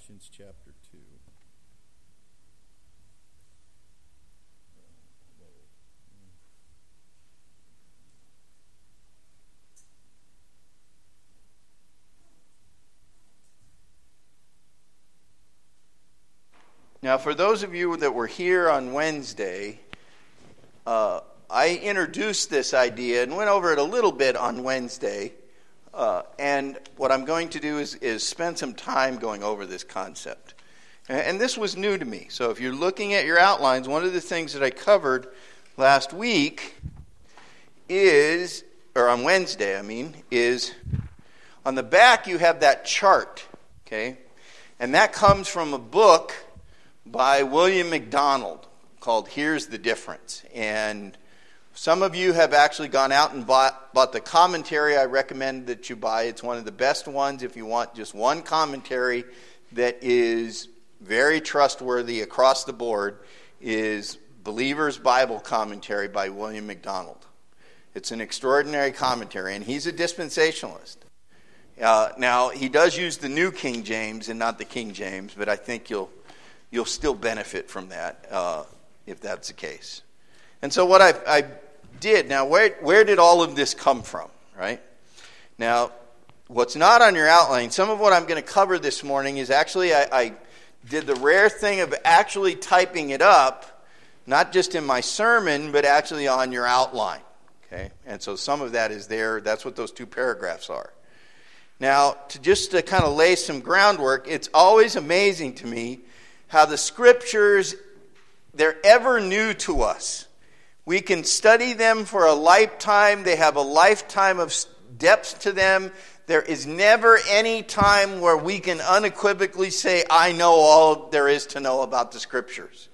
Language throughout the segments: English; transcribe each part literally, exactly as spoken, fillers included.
Colossians chapter two. Now, for those of you that were here on Wednesday, uh, I introduced this idea and went over it a little bit on Wednesday. Uh, and what I'm going to do is, is spend some time going over this concept. And, and this was new to me. So if you're looking at your outlines, one of the things that I covered last week is, or on Wednesday, I mean, is on the back you have that chart, okay? And that comes from a book by William MacDonald called Here's the Difference. And some of you have actually gone out and bought, bought the commentary I recommend that you buy. It's one of the best ones if you want just one commentary that is very trustworthy across the board, is Believer's Bible Commentary by William MacDonald. It's an extraordinary commentary, and he's a dispensationalist. Uh, now, he does use the New King James and not the King James, but I think you'll you'll still benefit from that uh, if that's the case. And so what I, I did, now where where did all of this come from, right? Now, what's not on your outline, some of what I'm going to cover this morning is actually, I, I did the rare thing of actually typing it up, not just in my sermon, but actually on your outline, okay? And so some of that is there. That's what those two paragraphs are. Now, to just to kind of lay some groundwork, it's always amazing to me how the scriptures, they're ever new to us. We can study them for a lifetime. They have a lifetime of depth to them. There is never any time where we can unequivocally say, I know all there is to know about the scriptures.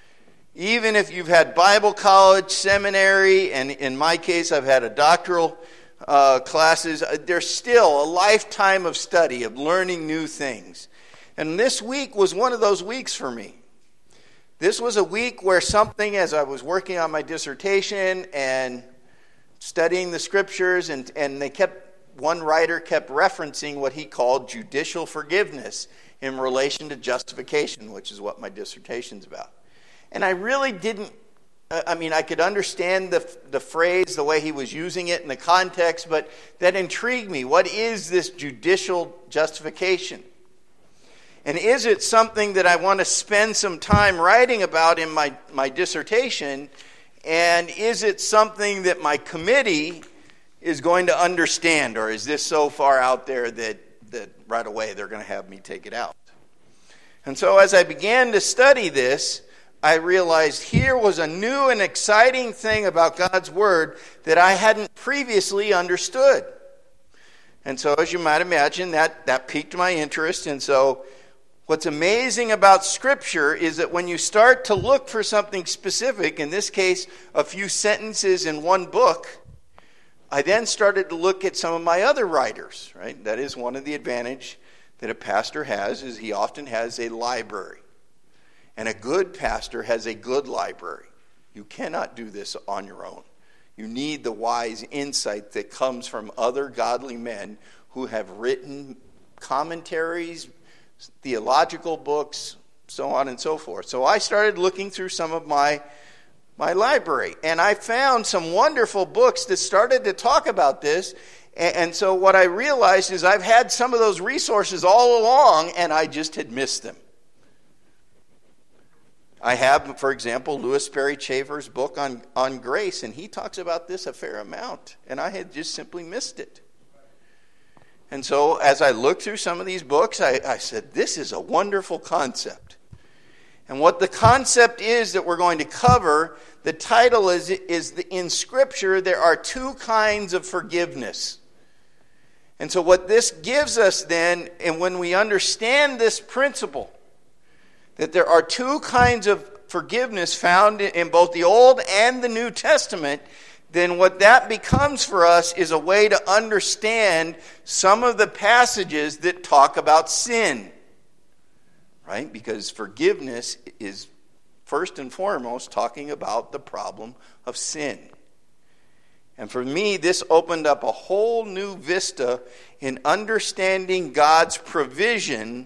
Even if you've had Bible college, seminary, and in my case, I've had a doctoral uh, classes, there's still a lifetime of study, of learning new things. And this week was one of those weeks for me. This was a week where something, as I was working on my dissertation and studying the scriptures, and, and they kept, one writer kept referencing what he called judicial forgiveness in relation to justification, which is what my dissertation's about. And I really didn't, I mean, I could understand the, the phrase, the way he was using it in the context, but that intrigued me. What is this judicial justification? And is it something that I want to spend some time writing about in my, my dissertation? And is it something that my committee is going to understand? Or is this so far out there that, that right away they're going to have me take it out? And so as I began to study this, I realized here was a new and exciting thing about God's Word that I hadn't previously understood. And so as you might imagine, that, that piqued my interest. And so what's amazing about Scripture is that when you start to look for something specific, in this case, a few sentences in one book, I then started to look at some of my other writers, right? That is one of the advantage that a pastor has, is he often has a library. And a good pastor has a good library. You cannot do this on your own. You need the wise insight that comes from other godly men who have written commentaries, theological books, so on and so forth. So I started looking through some of my my library, and I found some wonderful books that started to talk about this. And, and so what I realized is I've had some of those resources all along, and I just had missed them. I have, for example, Lewis Perry Chafer's book on, on grace, and he talks about this a fair amount, and I had just simply missed it. And so as I looked through some of these books, I, I said, this is a wonderful concept. And what the concept is that we're going to cover, the title is, is the, in Scripture, there are two kinds of forgiveness. And so what this gives us then, and when we understand this principle, that there are two kinds of forgiveness found in both the Old and the New Testament, then what that becomes for us is a way to understand some of the passages that talk about sin. Right? Because forgiveness is first and foremost talking about the problem of sin. And for me, this opened up a whole new vista in understanding God's provision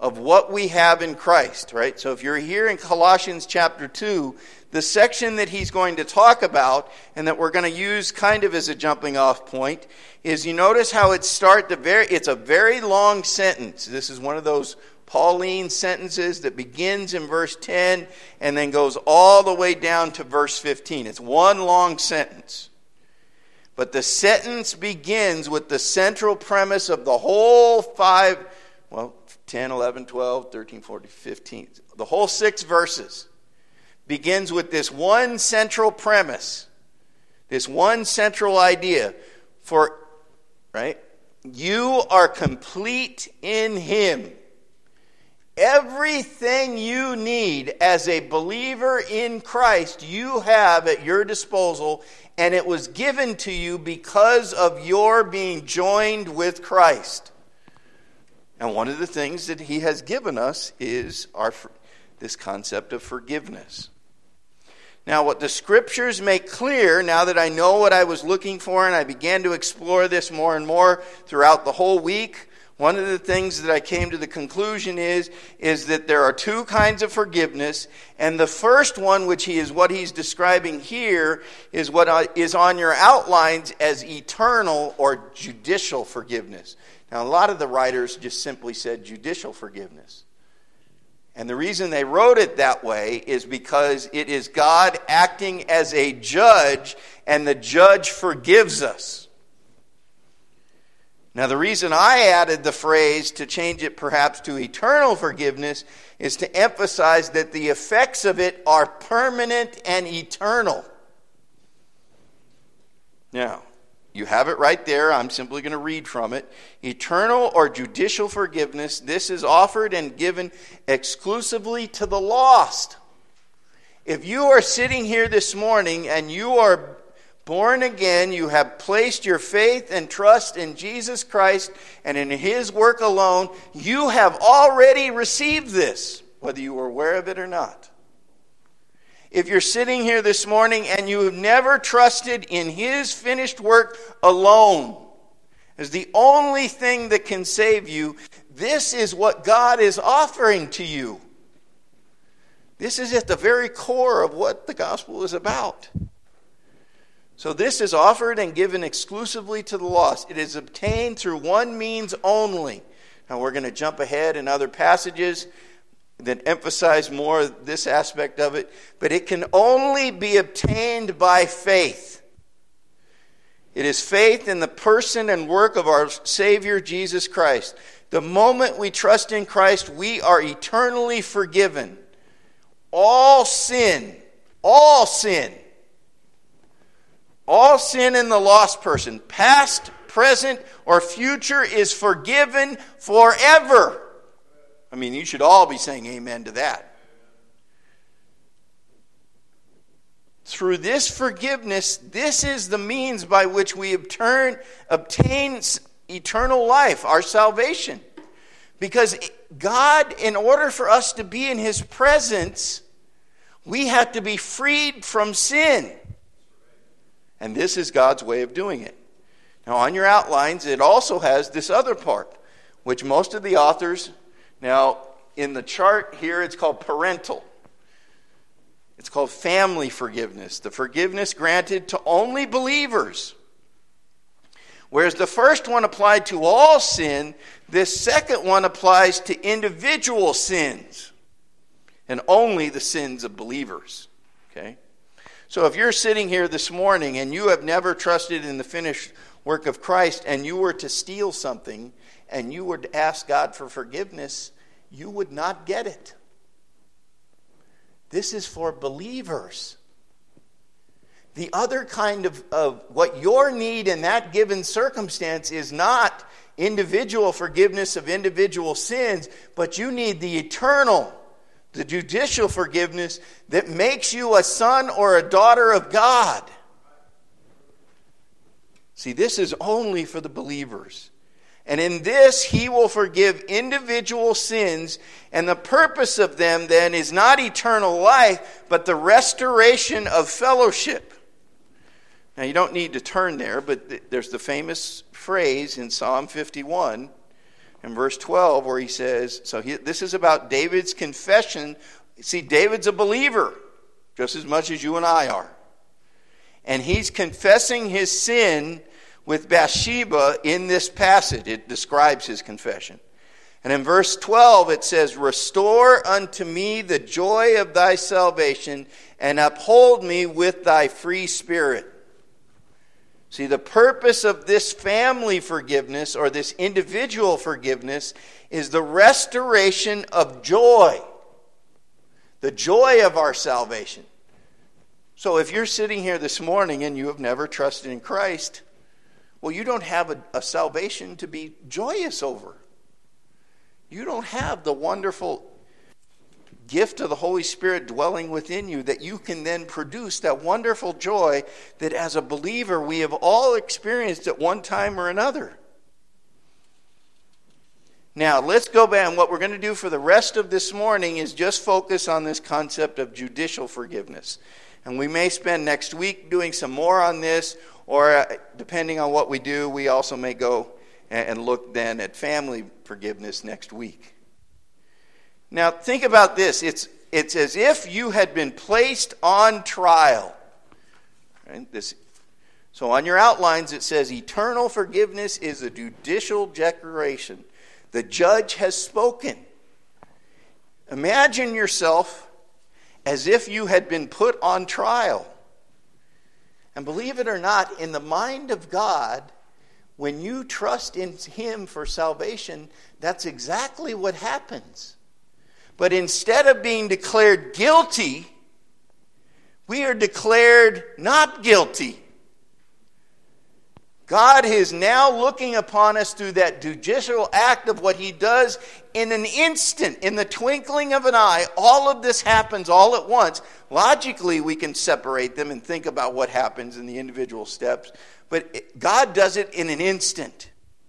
of what we have in Christ, right? So if you're here in Colossians chapter two, the section that he's going to talk about and that we're going to use kind of as a jumping off point is, you notice how it starts, the very, it's a very long sentence. This is one of those Pauline sentences that begins in verse ten and then goes all the way down to verse fifteen. It's one long sentence. But the sentence begins with the central premise of the whole five, well, ten, eleven, twelve, thirteen, fourteen, fifteen, the whole six verses begins with this one central premise, this one central idea. For, right, you are complete in him. Everything you need as a believer in Christ, you have at your disposal, and it was given to you because of your being joined with Christ. And one of the things that he has given us is our this concept of forgiveness. Now, what the scriptures make clear, now that I know what I was looking for and I began to explore this more and more throughout the whole week, one of the things that I came to the conclusion is, is that there are two kinds of forgiveness. And the first one, which he is what he's describing here, is what is on your outlines as eternal or judicial forgiveness. Now, a lot of the writers just simply said judicial forgiveness. And the reason they wrote it that way is because it is God acting as a judge, and the judge forgives us. Now, the reason I added the phrase to change it perhaps to eternal forgiveness is to emphasize that the effects of it are permanent and eternal. Now, you have it right there. I'm simply going to read from it. Eternal or judicial forgiveness, this is offered and given exclusively to the lost. If you are sitting here this morning and you are born again, you have placed your faith and trust in Jesus Christ and in his work alone, you have already received this, whether you were aware of it or not. If you're sitting here this morning and you have never trusted in his finished work alone as the only thing that can save you, this is what God is offering to you. This is at the very core of what the gospel is about. So this is offered and given exclusively to the lost. It is obtained through one means only. Now we're going to jump ahead in other passages that emphasize more this aspect of it. But it can only be obtained by faith. It is faith in the person and work of our Savior Jesus Christ. The moment we trust in Christ, we are eternally forgiven. All sin, all sin, all sin in the lost person, past, present, or future, is forgiven forever. I mean, you should all be saying amen to that. Through this forgiveness, this is the means by which we obtain, obtain eternal life, our salvation. Because God, in order for us to be in his presence, we have to be freed from sin. And this is God's way of doing it. Now, on your outlines, it also has this other part, which most of the authors, now, in the chart here, it's called parental. It's called family forgiveness, the forgiveness granted to only believers. Whereas the first one applied to all sin, this second one applies to individual sins, and only the sins of believers. Okay? So if you're sitting here this morning and you have never trusted in the finished work of Christ, and you were to steal something and you were to ask God for forgiveness, you would not get it. This is for believers. The other kind of, of what your need in that given circumstance is not individual forgiveness of individual sins, but you need the eternal, the judicial forgiveness that makes you a son or a daughter of God. See, this is only for the believers. And in this, he will forgive individual sins, and the purpose of them then is not eternal life, but the restoration of fellowship. Now, you don't need to turn there, but there's the famous phrase in Psalm fifty-one, in verse twelve where he says, so he, this is about David's confession. See, David's a believer just as much as you and I are. And he's confessing his sin with Bathsheba in this passage. It describes his confession. And in verse twelve it says, restore unto me the joy of thy salvation and uphold me with thy free spirit. See, the purpose of this family forgiveness or this individual forgiveness is the restoration of joy. The joy of our salvation. So if you're sitting here this morning and you have never trusted in Christ, well, you don't have a, a salvation to be joyous over. You don't have the wonderful gift of the Holy Spirit dwelling within you that you can then produce that wonderful joy that as a believer we have all experienced at one time or another. Now, let's go back, and what we're going to do for the rest of this morning is just focus on this concept of judicial forgiveness. And we may spend next week doing some more on this, or uh, depending on what we do, we also may go and look then at family forgiveness next week. Now, think about this. It's, it's as if you had been placed on trial. Right? This, so on your outlines it says, eternal forgiveness is a judicial declaration. The judge has spoken. Imagine yourself as if you had been put on trial. And believe it or not, in the mind of God, when you trust in Him for salvation, that's exactly what happens. But instead of being declared guilty, we are declared not guilty. God is now looking upon us through that judicial act of what He does in an instant, in the twinkling of an eye. All of this happens all at once. Logically, we can separate them and think about what happens in the individual steps. But God does it in an instant.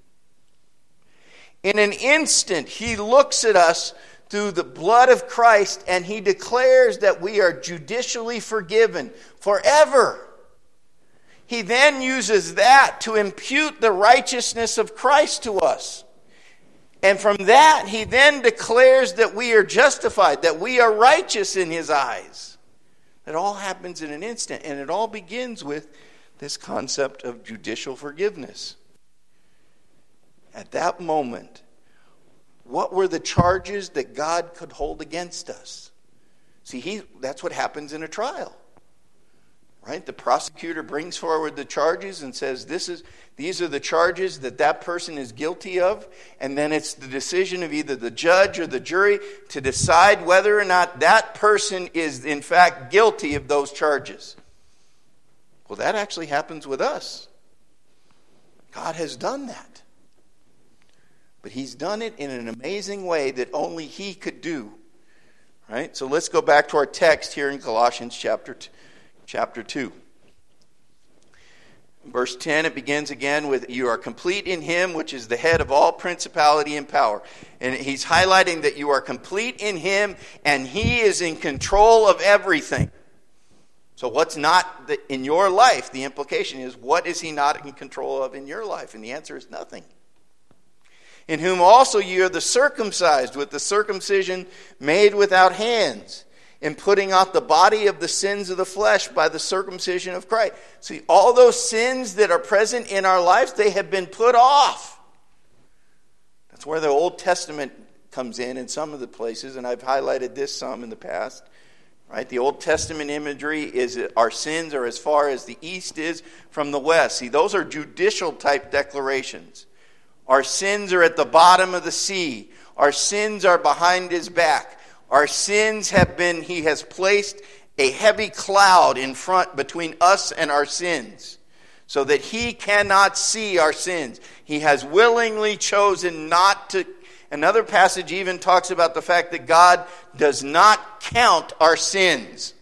In an instant, He looks at us through the blood of Christ and He declares that we are judicially forgiven forever. He then uses that to impute the righteousness of Christ to us. And from that, He then declares that we are justified, that we are righteous in His eyes. It all happens in an instant, and it all begins with this concept of judicial forgiveness. At that moment, what were the charges that God could hold against us? See, he, that's what happens in a trial. Right? The prosecutor brings forward the charges and says, "This is these are the charges that that person is guilty of." And then it's the decision of either the judge or the jury to decide whether or not that person is in fact guilty of those charges. Well, that actually happens with us. God has done that. But He's done it in an amazing way that only He could do. Right? So let's go back to our text here in Colossians chapter two. Chapter two. Verse ten, it begins again with, you are complete in Him, which is the head of all principality and power. And he's highlighting that you are complete in Him, and He is in control of everything. So what's not in your life? The implication is, what is He not in control of in your life? And the answer is nothing. In whom also you are the circumcised with the circumcision made without hands, in putting out the body of the sins of the flesh by the circumcision of Christ. See, all those sins that are present in our lives, they have been put off. That's where the Old Testament comes in in some of the places, and I've highlighted this some in the past. Right? The Old Testament imagery is our sins are as far as the east is from the west. See, those are judicial type declarations. Our sins are at the bottom of the sea. Our sins are behind His back. Our sins have been, He has placed a heavy cloud in front between us and our sins so that He cannot see our sins. He has willingly chosen not to. Another passage even talks about the fact that God does not count our sins.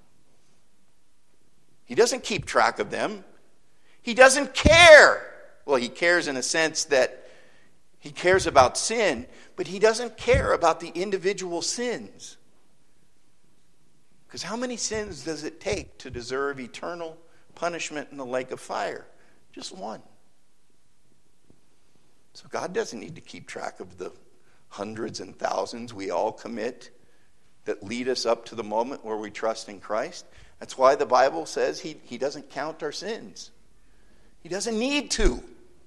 He doesn't keep track of them. He doesn't care. Well, He cares in a sense that He cares about sin, but He doesn't care about the individual sins. Because how many sins does it take to deserve eternal punishment in the lake of fire? Just one. So God doesn't need to keep track of the hundreds and thousands we all commit that lead us up to the moment where we trust in Christ. That's why the Bible says he, he doesn't count our sins. He doesn't need to.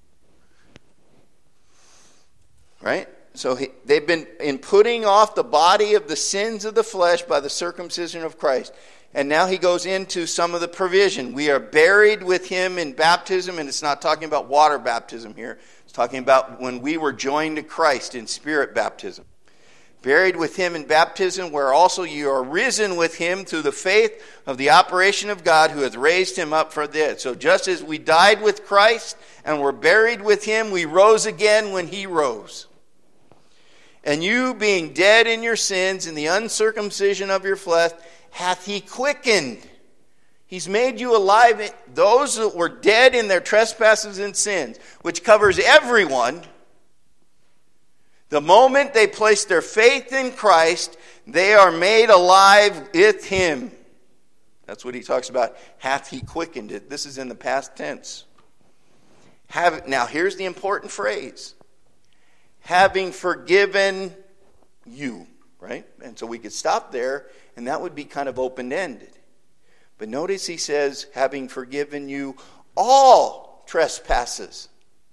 Right? So he, they've been in putting off the body of the sins of the flesh by the circumcision of Christ. And now he goes into some of the provision. We are buried with him in baptism, and it's not talking about water baptism here. It's talking about when we were joined to Christ in spirit baptism. Buried with him in baptism, where also you are risen with him through the faith of the operation of God who hath raised him up from the dead. So just as we died with Christ and were buried with him, we rose again when he rose. And you, being dead in your sins and the uncircumcision of your flesh, hath he quickened. He's made you alive. Those that were dead in their trespasses and sins, which covers everyone. The moment they place their faith in Christ, they are made alive with him. That's what he talks about. Hath he quickened it. This is in the past tense. Have, now here's the important phrase. Having forgiven you. Right? And so we could stop there, and that would be kind of open-ended. But notice he says, having forgiven you all trespasses.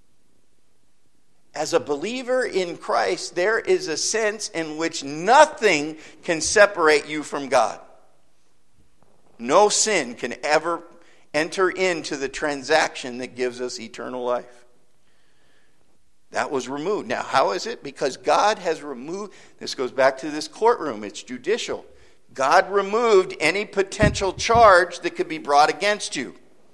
As a believer in Christ, there is a sense in which nothing can separate you from God. No sin can ever enter into the transaction that gives us eternal life. That was removed. Now, how is it? Because God has removed, this goes back to this courtroom, it's judicial. God removed any potential charge that could be brought against you.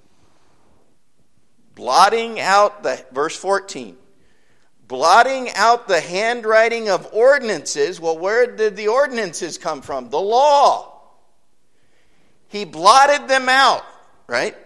Blotting out the, verse fourteen, blotting out the handwriting of ordinances. Well, where did the ordinances come from? The law. He blotted them out, right?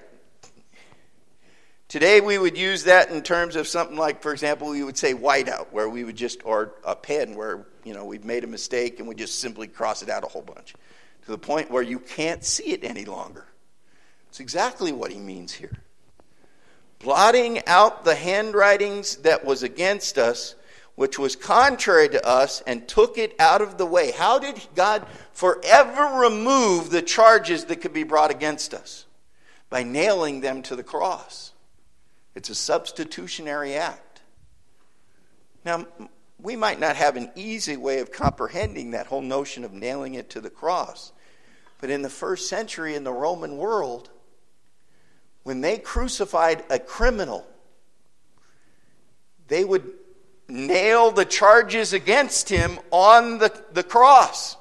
Today we would use that in terms of something like, for example, we would say whiteout, where we would just, or a pen where, you know, we've made a mistake and we just simply cross it out a whole bunch. To the point where you can't see it any longer. It's exactly what he means here. Blotting out the handwritings that was against us, which was contrary to us, and took it out of the way. How did God forever remove the charges that could be brought against us? By nailing them to the cross. It's a substitutionary act. Now, we might not have an easy way of comprehending that whole notion of nailing it to the cross. But in the first century in the Roman world, when they crucified a criminal, they would nail the charges against him on the, the cross.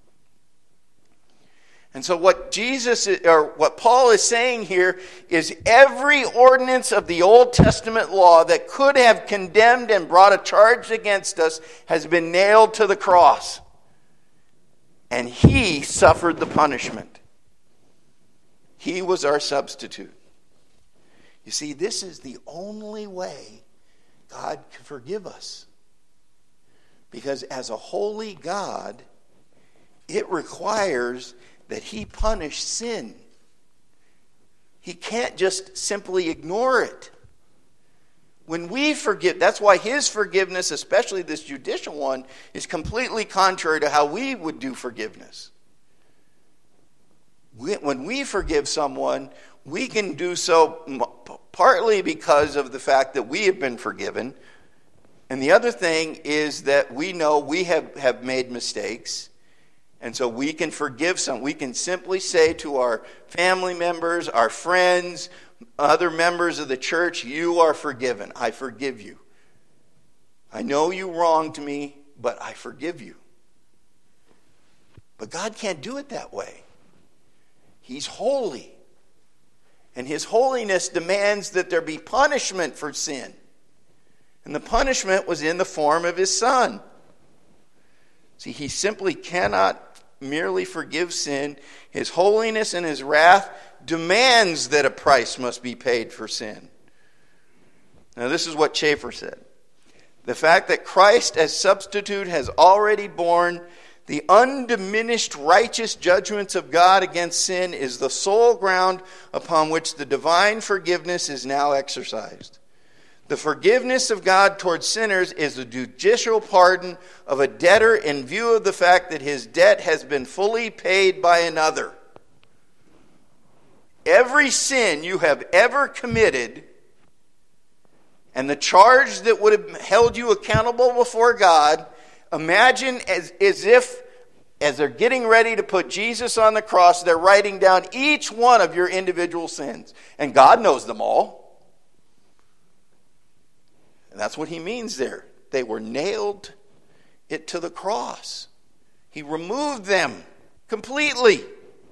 And so what Jesus, or what Paul is saying here is every ordinance of the Old Testament law that could have condemned and brought a charge against us has been nailed to the cross. And he suffered the punishment. He was our substitute. You see, this is the only way God can forgive us. Because as a holy God, it requires that he punish sin. He can't just simply ignore it. When we forgive, that's why his forgiveness, especially this judicial one, is completely contrary to how we would do forgiveness. When we forgive someone, we can do so partly because of the fact that we have been forgiven. And the other thing is that we know we have, have made mistakes. And so we can forgive some. We can simply say to our family members, our friends, other members of the church, you are forgiven. I forgive you. I know you wronged me, but I forgive you. But God can't do it that way. He's holy. And his holiness demands that there be punishment for sin. And the punishment was in the form of his Son. See, he simply cannot merely forgive sin. His holiness and his wrath demands that a price must be paid for sin. Now, this is what Schaeffer said. The fact that Christ as substitute has already borne the undiminished righteous judgments of God against sin is the sole ground upon which the divine forgiveness is now exercised. The forgiveness of God towards sinners is the judicial pardon of a debtor in view of the fact that his debt has been fully paid by another. Every sin you have ever committed and the charge that would have held you accountable before God, imagine as, as if, as they're getting ready to put Jesus on the cross, they're writing down each one of your individual sins. And God knows them all. And that's what he means there. They were nailed it to the cross. He removed them completely.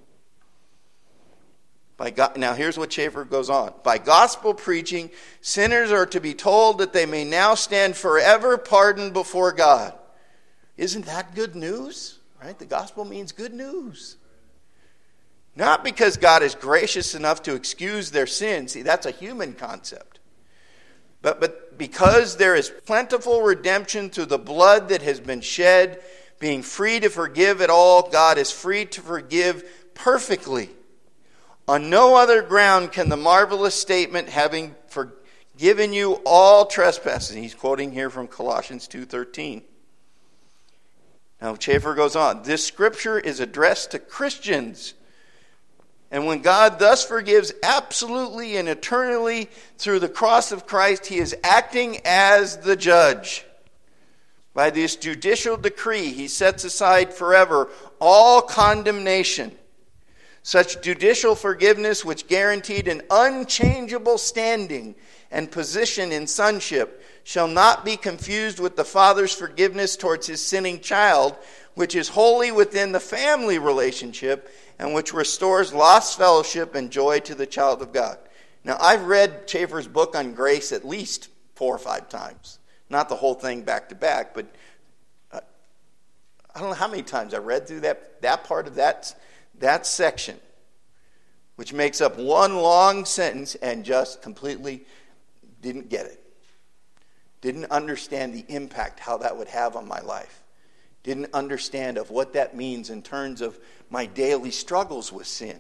By God, now here's what Schaeffer goes on. By gospel preaching, sinners are to be told that they may now stand forever pardoned before God. Isn't that good news? Right? The gospel means good news. Not because God is gracious enough to excuse their sins. See, that's a human concept. But, but because there is plentiful redemption through the blood that has been shed, being free to forgive it all, God is free to forgive perfectly. On no other ground can the marvelous statement, having forgiven you all trespasses. He's quoting here from Colossians two thirteen. Now Schaeffer goes on. This scripture is addressed to Christians. And when God thus forgives absolutely and eternally through the cross of Christ, he is acting as the judge. By this judicial decree, he sets aside forever all condemnation. Such judicial forgiveness, which guaranteed an unchangeable standing and position in sonship, shall not be confused with the Father's forgiveness towards his sinning child, which is wholly within the family relationship and which restores lost fellowship and joy to the child of God. Now, I've read Schaeffer's book on grace at least four or five times. Not the whole thing back to back, but uh, I don't know how many times I read through that, that part of that, that section, which makes up one long sentence and just completely didn't get it. Didn't understand the impact, how that would have on my life. Didn't understand of what that means in terms of my daily struggles with sin.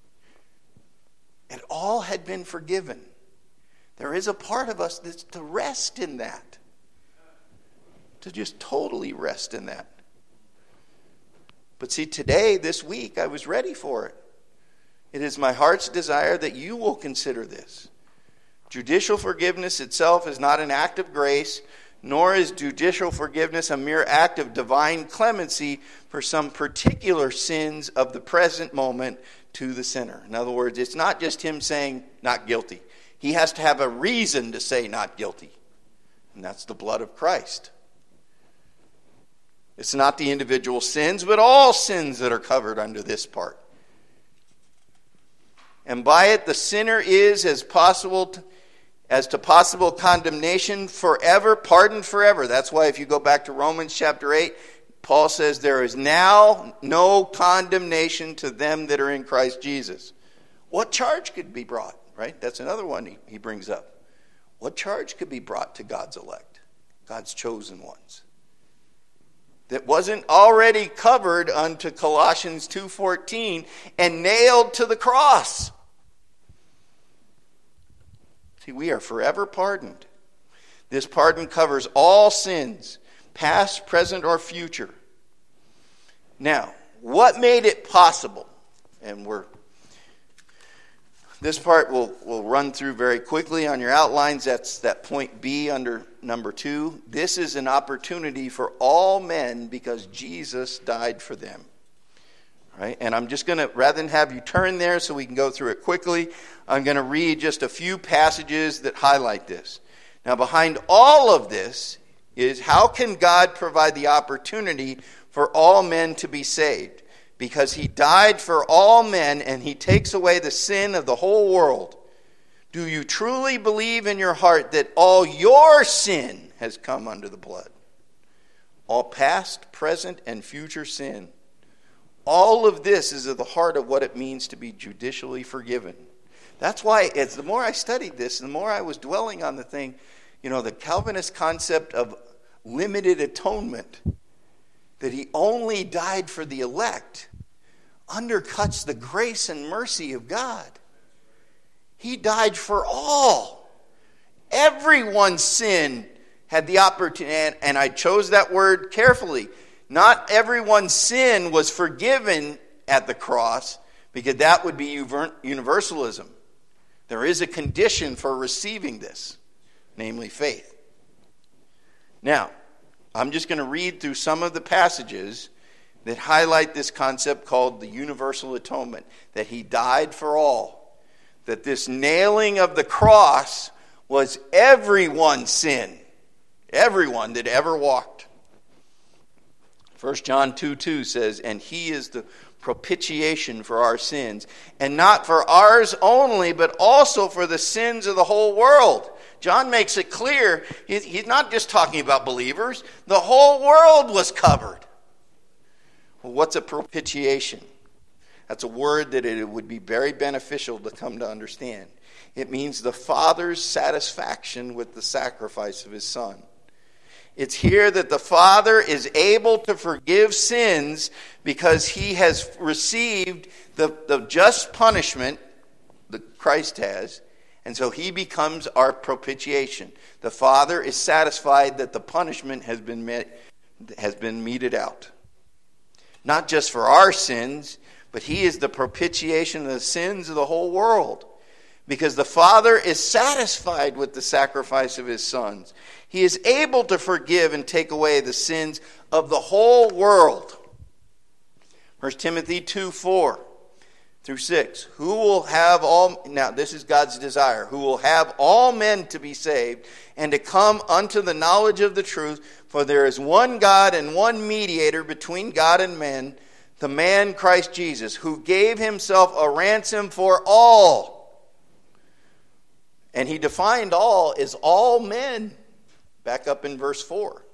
It all had been forgiven. There is a part of us that's to rest in that. To just totally rest in that. But see, today, this week, I was ready for it. It is my heart's desire that you will consider this. Judicial forgiveness itself is not an act of grace, nor is judicial forgiveness a mere act of divine clemency for some particular sins of the present moment to the sinner. In other words, it's not just him saying not guilty. He has to have a reason to say not guilty. And that's the blood of Christ. It's not the individual sins, but all sins that are covered under this part. And by it the sinner is as possible to As to possible condemnation forever, pardoned forever. That's why if you go back to Romans chapter eight, Paul says there is now no condemnation to them that are in Christ Jesus. What charge could be brought, right? That's another one he, he brings up. What charge could be brought to God's elect, God's chosen ones, that wasn't already covered unto Colossians two fourteen and nailed to the cross? See, we are forever pardoned. This pardon covers all sins, past, present, or future. Now, what made it possible? And we're this part we'll, we'll run through very quickly on your outlines. That's that point B under number two. This is an opportunity for all men because Jesus died for them. Right? And I'm just going to, rather than have you turn there so we can go through it quickly, I'm going to read just a few passages that highlight this. Now, behind all of this is how can God provide the opportunity for all men to be saved? Because he died for all men and he takes away the sin of the whole world. Do you truly believe in your heart that all your sin has come under the blood? All past, present, and future sin. All of this is at the heart of what it means to be judicially forgiven. That's why, as the more I studied this, the more I was dwelling on the thing, you know, the Calvinist concept of limited atonement, that he only died for the elect, undercuts the grace and mercy of God. He died for all. Everyone's sin had the opportunity, and, and I chose that word carefully. Not everyone's sin was forgiven at the cross, because that would be universalism. There is a condition for receiving this, namely faith. Now, I'm just going to read through some of the passages that highlight this concept called the universal atonement, that he died for all, that this nailing of the cross was everyone's sin, everyone that ever walked. First John two two says, and he is the propitiation for our sins, and not for ours only, but also for the sins of the whole world. John makes it clear, he's not just talking about believers. The whole world was covered. Well, what's a propitiation? That's a word that it would be very beneficial to come to understand. It means the Father's satisfaction with the sacrifice of his Son. It's here that the Father is able to forgive sins because he has received the, the just punishment that Christ has, and so he becomes our propitiation. The Father is satisfied that the punishment has been met, has been meted out. Not just for our sins, but he is the propitiation of the sins of the whole world. Because the Father is satisfied with the sacrifice of his sons. He is able to forgive and take away the sins of the whole world. First Timothy two four through six. Who will have all, now this is God's desire, who will have all men to be saved and to come unto the knowledge of the truth. For there is one God and one mediator between God and men, the man Christ Jesus, who gave himself a ransom for all. And he defined all as all men. Back up in verse four.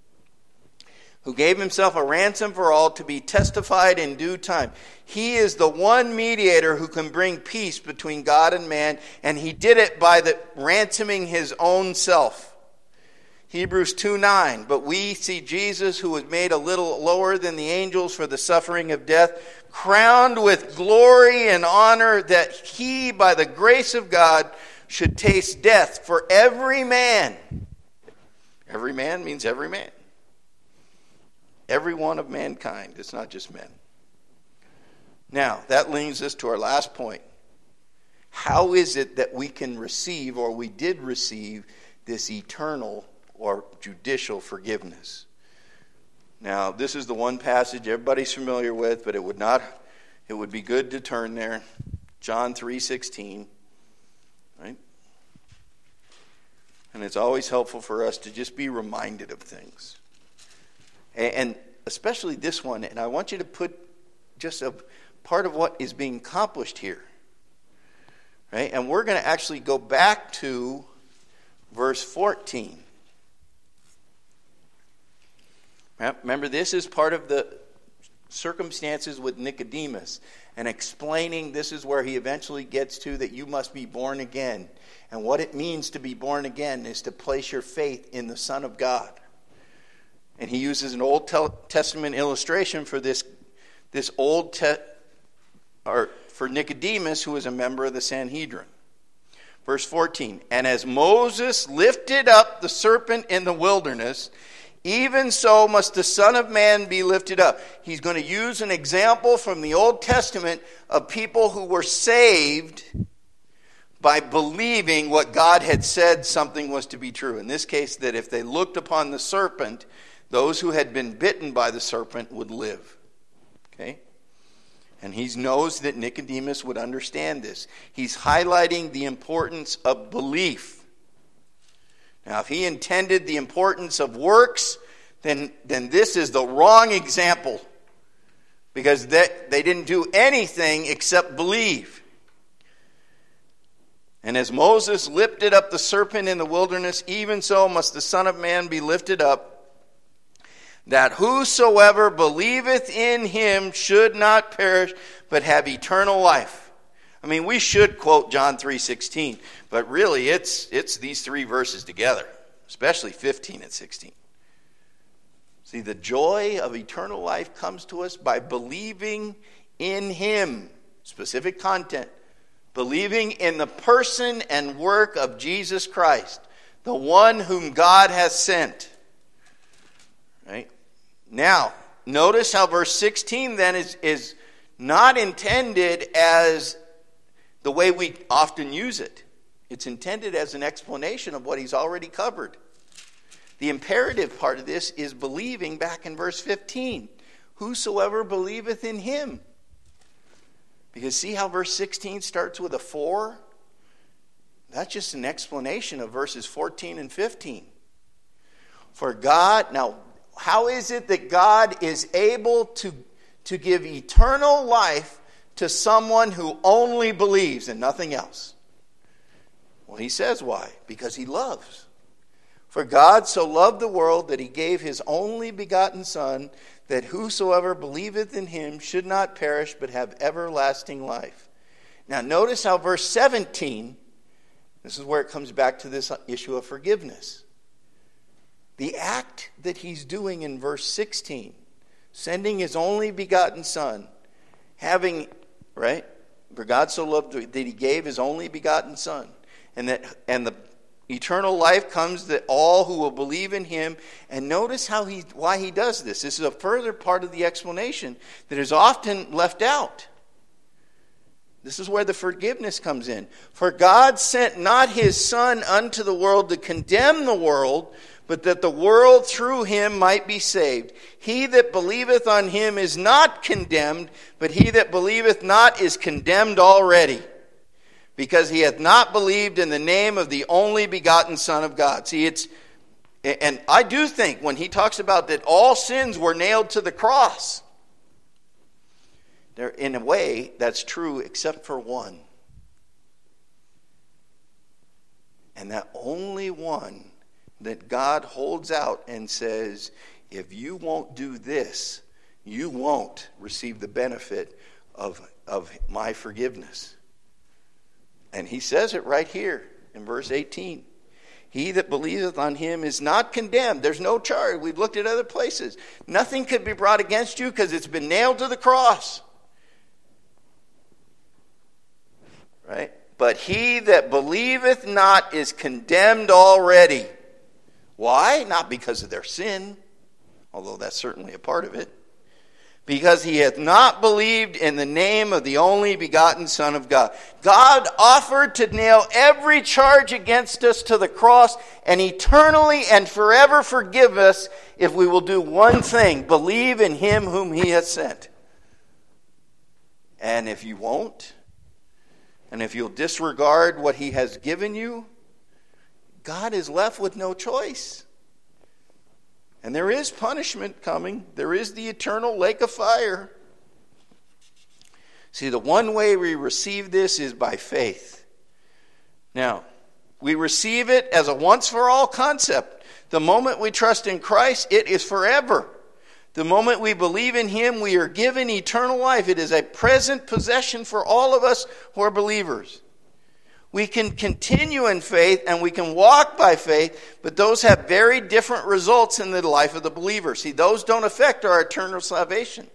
Who gave himself a ransom for all to be testified in due time. He is the one mediator who can bring peace between God and man. And he did it by the ransoming his own self. Hebrews two nine. But we see Jesus, who was made a little lower than the angels for the suffering of death, crowned with glory and honor, that he, by the grace of God, should taste death for every man. Every man means every man. Every one of mankind. It's not just men. Now, that leads us to our last point. How is it that we can receive, or we did receive, this eternal or judicial forgiveness? Now, this is the one passage everybody's familiar with, but it would not, it would be good to turn there. John three sixteen. Right? And it's always helpful for us to just be reminded of things. And especially this one, and I want you to put just a part of what is being accomplished here. Right? And we're going to actually go back to verse fourteen. Remember, this is part of the circumstances with Nicodemus, and explaining this is where he eventually gets to, that you must be born again. And what it means to be born again is to place your faith in the Son of God. And he uses an Old Testament illustration for this, this Old te- or for Nicodemus, who was a member of the Sanhedrin. Verse fourteen, and as Moses lifted up the serpent in the wilderness, even so must the Son of Man be lifted up. He's going to use an example from the Old Testament of people who were saved by believing what God had said something was to be true. In this case, that if they looked upon the serpent, those who had been bitten by the serpent would live. Okay? And he knows that Nicodemus would understand this. He's highlighting the importance of belief. Now, if he intended the importance of works, then, then this is the wrong example. Because they, they didn't do anything except believe. And as Moses lifted up the serpent in the wilderness, even so must the Son of Man be lifted up, that whosoever believeth in him should not perish, but have eternal life. I mean, we should quote John three sixteen, but really it's it's these three verses together, especially fifteen and sixteen. See, the joy of eternal life comes to us by believing in him. Specific content. Believing in the person and work of Jesus Christ. The one whom God has sent. Right? Now, notice how verse sixteen then is, is not intended as the way we often use it. It's intended as an explanation of what he's already covered. The imperative part of this is believing back in verse fifteen. Whosoever believeth in him. Because see how verse sixteen starts with a for? That's just an explanation of verses fourteen and fifteen. For God, now, how is it that God is able to, to give eternal life to someone who only believes and nothing else? Well, he says why. Because he loves. For God so loved the world that he gave his only begotten Son, that whosoever believeth in him should not perish but have everlasting life. Now notice how verse seventeen, this is where it comes back to this issue of forgiveness. The act that he's doing in verse sixteen, sending his only begotten Son, having, right? For God so loved that he gave his only begotten Son, and that and the eternal life comes that all who will believe in him. And notice how he why he does this. This is a further part of the explanation that is often left out. This is where the forgiveness comes in. For God sent not his Son unto the world to condemn the world, but that the world through him might be saved. He that believeth on him is not condemned, but he that believeth not is condemned already, because he hath not believed in the name of the only begotten Son of God. See, it's, and I do think when he talks about that all sins were nailed to the cross, there, in a way, that's true except for one. And that only one that God holds out and says, if you won't do this, you won't receive the benefit of, of my forgiveness. And he says it right here in verse eighteen. He that believeth on him is not condemned. There's no charge. We've looked at other places. Nothing could be brought against you because it's been nailed to the cross. Right? But he that believeth not is condemned already. Why? Not because of their sin, although that's certainly a part of it. Because he hath not believed in the name of the only begotten Son of God. God offered to nail every charge against us to the cross and eternally and forever forgive us if we will do one thing: believe in him whom he has sent. And if you won't, and if you'll disregard what he has given you, God is left with no choice. And there is punishment coming. There is the eternal lake of fire. See, the one way we receive this is by faith. Now, we receive it as a once-for-all concept. The moment we trust in Christ, it is forever. The moment we believe in him, we are given eternal life. It is a present possession for all of us who are believers. We can continue in faith and we can walk by faith, but those have very different results in the life of the believer. See, those don't affect our eternal salvation.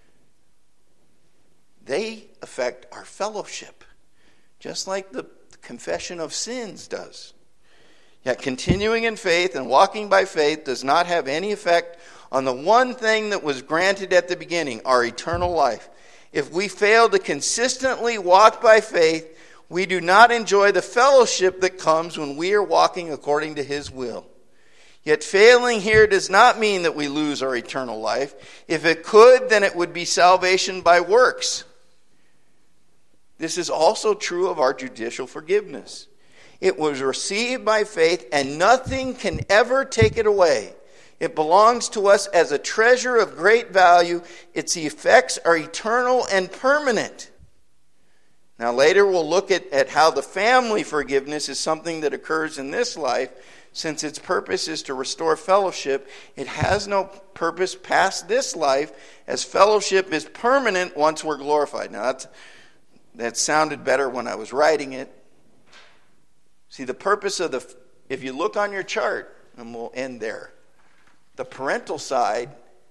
They affect our fellowship, just like the confession of sins does. Yet continuing in faith and walking by faith does not have any effect on the one thing that was granted at the beginning, our eternal life. If we fail to consistently walk by faith, we do not enjoy the fellowship that comes when we are walking according to his will. Yet failing here does not mean that we lose our eternal life. If it could, then it would be salvation by works. This is also true of our judicial forgiveness. It was received by faith, and nothing can ever take it away. It belongs to us as a treasure of great value. Its effects are eternal and permanent. Now later we'll look at, at how the family forgiveness is something that occurs in this life. Since its purpose is to restore fellowship, it has no purpose past this life, as fellowship is permanent once we're glorified. Now that's, that sounded better when I was writing it. See, the purpose of the, if you look on your chart, and we'll end there, the parental side,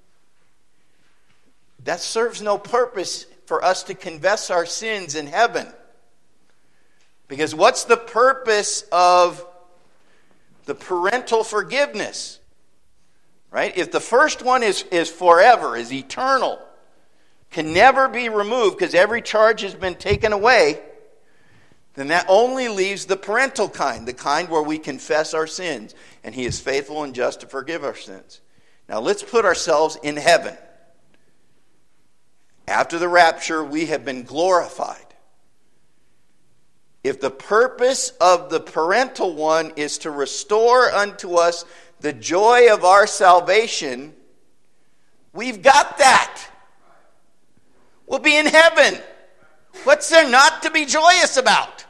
that serves no purpose for us to confess our sins in heaven. Because what's the purpose of the parental forgiveness. Right? If the first one is, is forever, is eternal, can never be removed because every charge has been taken away, then that only leaves the parental kind, the kind where we confess our sins, and He is faithful and just to forgive our sins. Now let's put ourselves in heaven. After the rapture, we have been glorified. If the purpose of the parental one is to restore unto us the joy of our salvation, we've got that. We'll be in heaven. What's there not to be joyous about?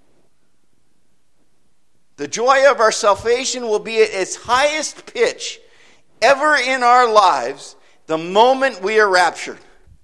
The joy of our salvation will be at its highest pitch ever in our lives the moment we are raptured.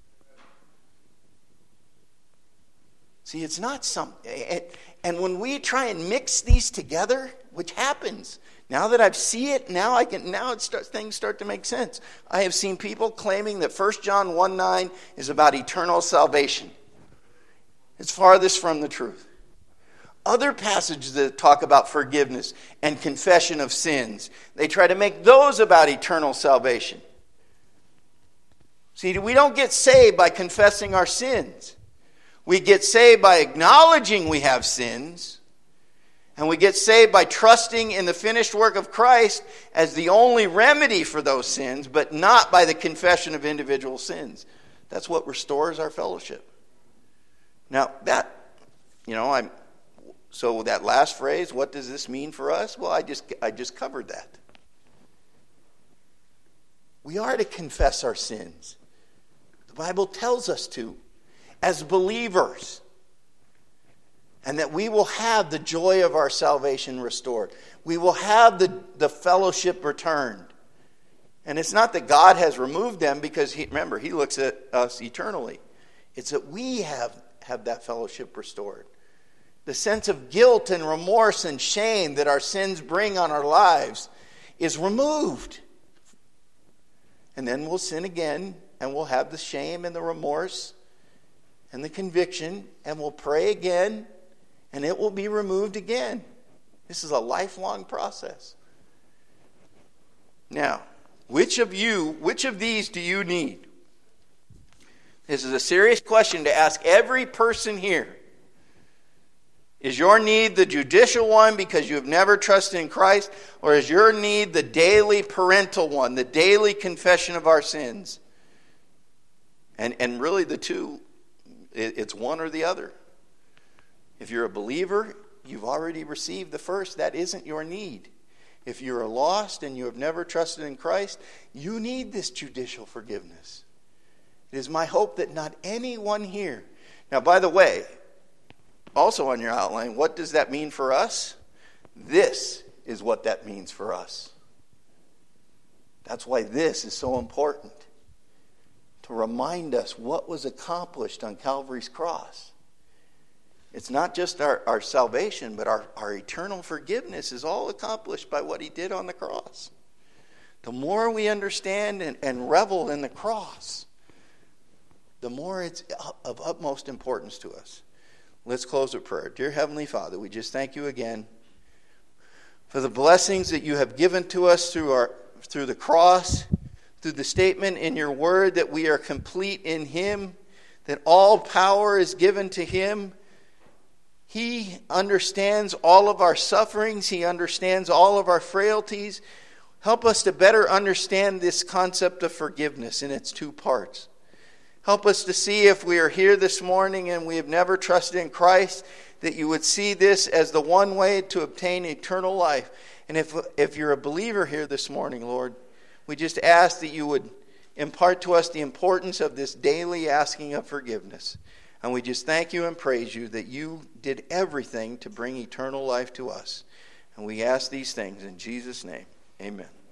See, it's not some... And when we try and mix these together, which happens... Now that I see it, now I can. Now it starts, things start to make sense. I have seen people claiming that First John one nine is about eternal salvation. It's farthest from the truth. Other passages that talk about forgiveness and confession of sins, they try to make those about eternal salvation. See, we don't get saved by confessing our sins. We get saved by acknowledging we have sins. And we get saved by trusting in the finished work of Christ as the only remedy for those sins, but not by the confession of individual sins. That's what restores our fellowship. Now, that, you know, I'm so that last phrase, what does this mean for us? Well, I just I just covered that. We are to confess our sins. The Bible tells us to, as believers. And that we will have the joy of our salvation restored. We will have the, the fellowship returned. And it's not that God has removed them because, he, remember, He looks at us eternally. It's that we have, have that fellowship restored. The sense of guilt and remorse and shame that our sins bring on our lives is removed. And then we'll sin again and we'll have the shame and the remorse and the conviction and we'll pray again. And it will be removed again. This is a lifelong process. Now, which of you, which of these do you need? This is a serious question to ask every person here. Is your need the judicial one because you have never trusted in Christ? Or is your need the daily parental one, the daily confession of our sins? And, and really the two, it, it's one or the other. If you're a believer, you've already received the first. That isn't your need. If you're lost and you have never trusted in Christ, you need this judicial forgiveness. It is my hope that not anyone here... Now, by the way, also on your outline, what does that mean for us? This is what that means for us. That's why this is so important. To remind us what was accomplished on Calvary's cross. It's not just our, our salvation, but our, our eternal forgiveness is all accomplished by what He did on the cross. The more we understand and, and revel in the cross, the more it's of utmost importance to us. Let's close with prayer. Dear Heavenly Father, we just thank you again for the blessings that you have given to us through our through the cross, through the statement in your word that we are complete in Him, that all power is given to Him. He understands all of our sufferings. He understands all of our frailties. Help us to better understand this concept of forgiveness in its two parts. Help us to see if we are here this morning and we have never trusted in Christ, that you would see this as the one way to obtain eternal life. And if, if you're a believer here this morning, Lord, we just ask that you would impart to us the importance of this daily asking of forgiveness. And we just thank you and praise you that you did everything to bring eternal life to us. And we ask these things in Jesus' name. Amen.